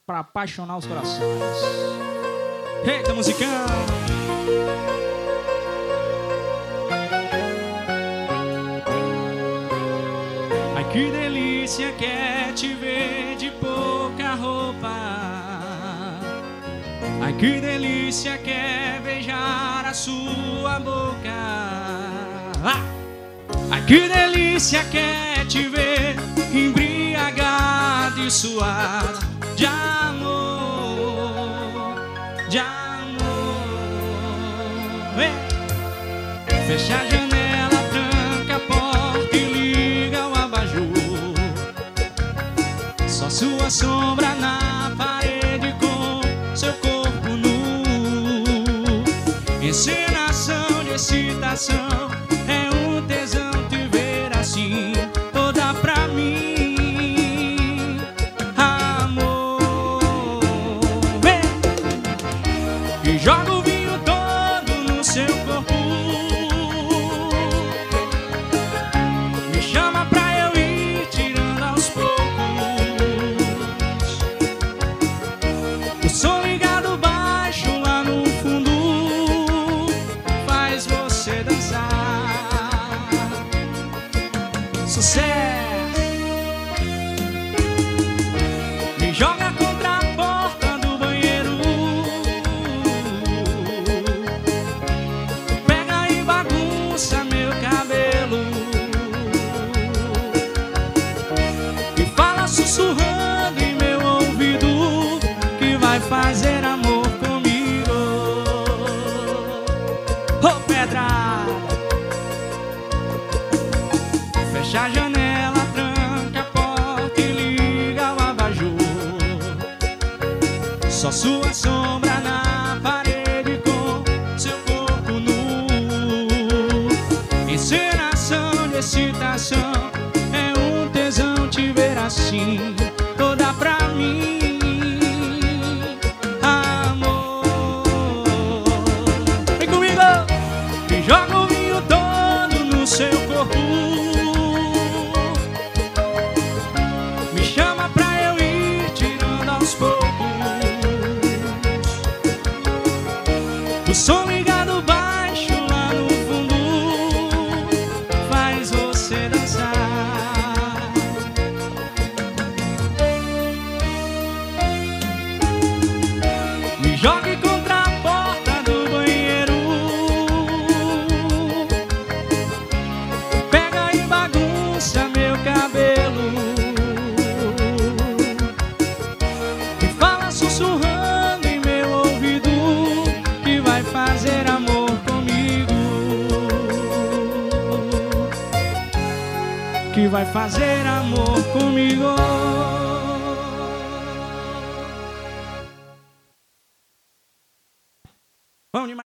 pra apaixonar os corações. Eita, musicão! Ai, que delícia que é te ver de pouca roupa. Ai, que delícia que é beijar a sua boca. Ai, que delícia que é te ver embriagado e suado de amor, de amor. Fecha a janela, tranca a porta e liga o abajur. Só sua sombra na parede com seu corpo nu. Encenação de excitação, é um tesão te ver assim, toda pra mim, amor. E joga o vinho todo no seu corpo, me chama pra eu ir tirando aos poucos. O som ligado baixo lá no fundo faz você dançar. Sucesso! Me joga contra a porta do banheiro, pega e bagunça meu cabelo e fala sussurrando em meu ouvido que vai fazer amor comigo. Ô, pedra! Fecha a janela, tranca a porta e liga o abajur. Só sua sombra na parede com seu corpo nu. Encenação de excitação, é um tesão te ver assim, toda pra mim, amor. Vem comigo! E joga o vinho todo no seu corpo, me chama pra eu ir tirando aos poucos. O som ligado baixo lá no fundo faz você dançar. Me jogue contra a porta do banheiro, pega e bagunça meu cabelo e fala sussurrando em meu ouvido que vai fazer amor comigo, que vai fazer amor comigo. Vamos demais.